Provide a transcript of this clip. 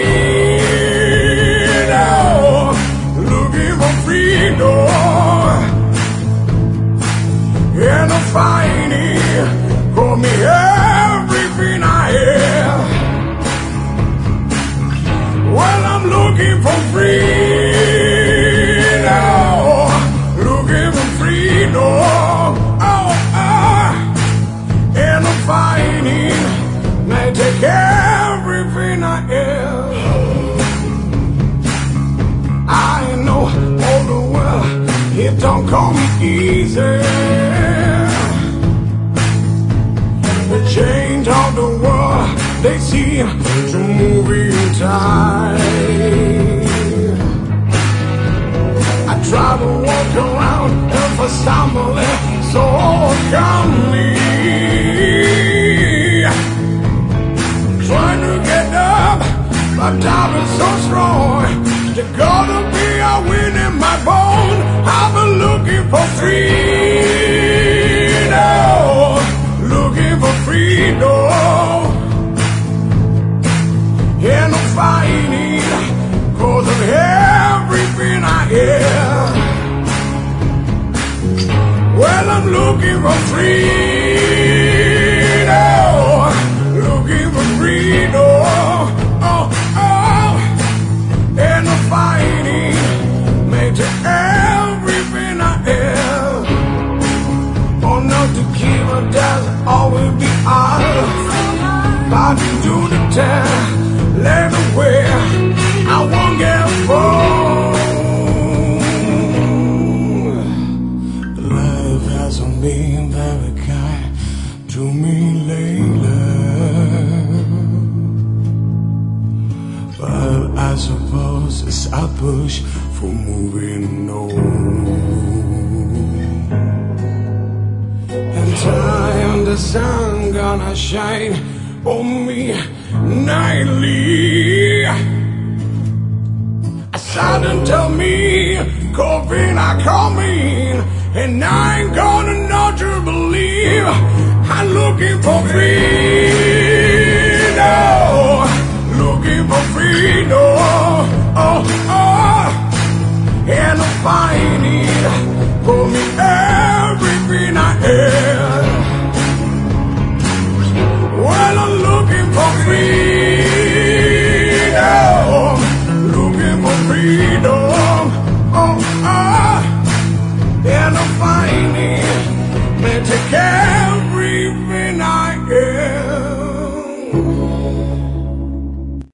looking for freedom, and I'm fighting for me everything I have. Well, I'm looking for freedom, looking for freedom, and I'm fighting, may take everything I have. I know all the world, it don't come easy. The change of the world, they seem to move in time. I try to walk around and for stumbling so calmly, trying to get up, but doubt is so strong. There's gonna be a wind in my bone. I've been looking for freedom, looking for freedom, and I'm fighting cause of everything I have. Well, I'm looking for freedom, looking for freedom, and I'm fighting, made to everything I have. Oh, not to keep a does always be out. But do the time, let me wear, I won't get wrong. Life hasn't been very kind to me lately, but I suppose it's a push for moving on. And time the sun gonna shine on me nightly. Silent tell me, COVID I coming, and I ain't gonna know to believe. I'm looking for freedom, looking for freedom,